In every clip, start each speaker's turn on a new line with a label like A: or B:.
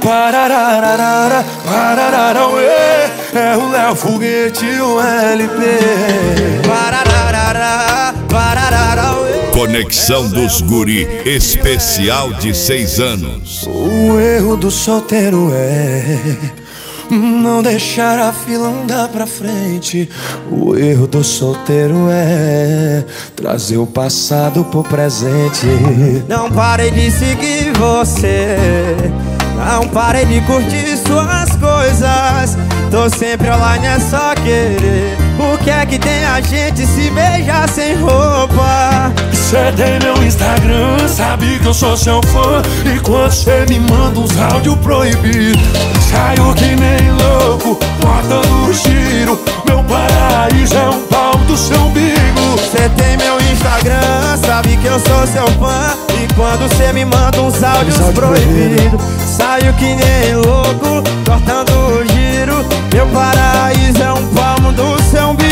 A: Parararara, parararauê, é o Léo Foguete e o LP.
B: Parararara, parararauê.
C: Conexão dos Guri, especial de 6 anos.
A: O erro do solteiro é não deixar a fila andar pra frente. O erro do solteiro é trazer o passado pro presente.
B: Não parei de seguir você, não parei de curtir suas coisas. Tô sempre online, é só querer. O que é que tem a gente se beijar sem roupa?
A: Cê tem meu Instagram, sabe que eu sou seu fã. E quando cê me manda uns áudios proibidos, saio que nem louco, cortando o giro. Meu paraíso é um pau do seu umbigo.
B: Cê tem meu Instagram, sabe que eu sou seu fã. E quando cê me manda uns áudios proibidos, saio que nem louco, cortando o giro. Meu paraíso é um palmo do seu umbigo.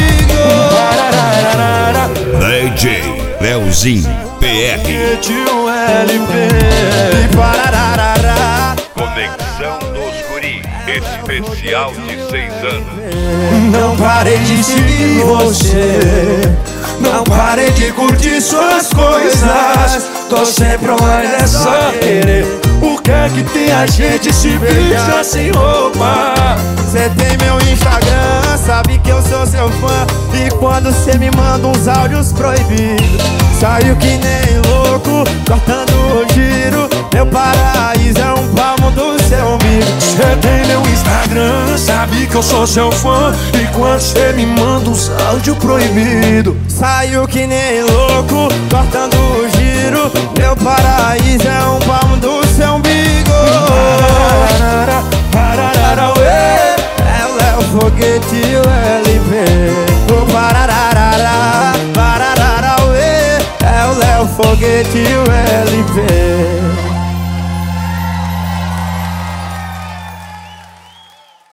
C: DJ Leozinho PR.
A: O LP.
B: E parararara.
C: Conexão dos Guri, especial de 6 anos.
A: Não parei de seguir você, não parei de curtir suas coisas. Tô sempre online, é só querer. O que é que tem a gente se beija sem roupa?
B: Cê tem meu Instagram, sabe que eu sou seu fã. E quando cê me manda uns áudios proibidos, saio que nem louco, cortando o giro. Meu paraíso é um palmo do seu umbigo.
A: Cê tem meu Instagram, sabe que eu sou seu fã. E quando cê me manda uns áudios proibidos,
B: saio que nem louco, cortando o giro. Meu paraíso é um palmo do seu umbigo.
A: parararauê,
B: É o Léo Foguete e o LP. O parararara, parararauê. É o Léo Foguete e o LP.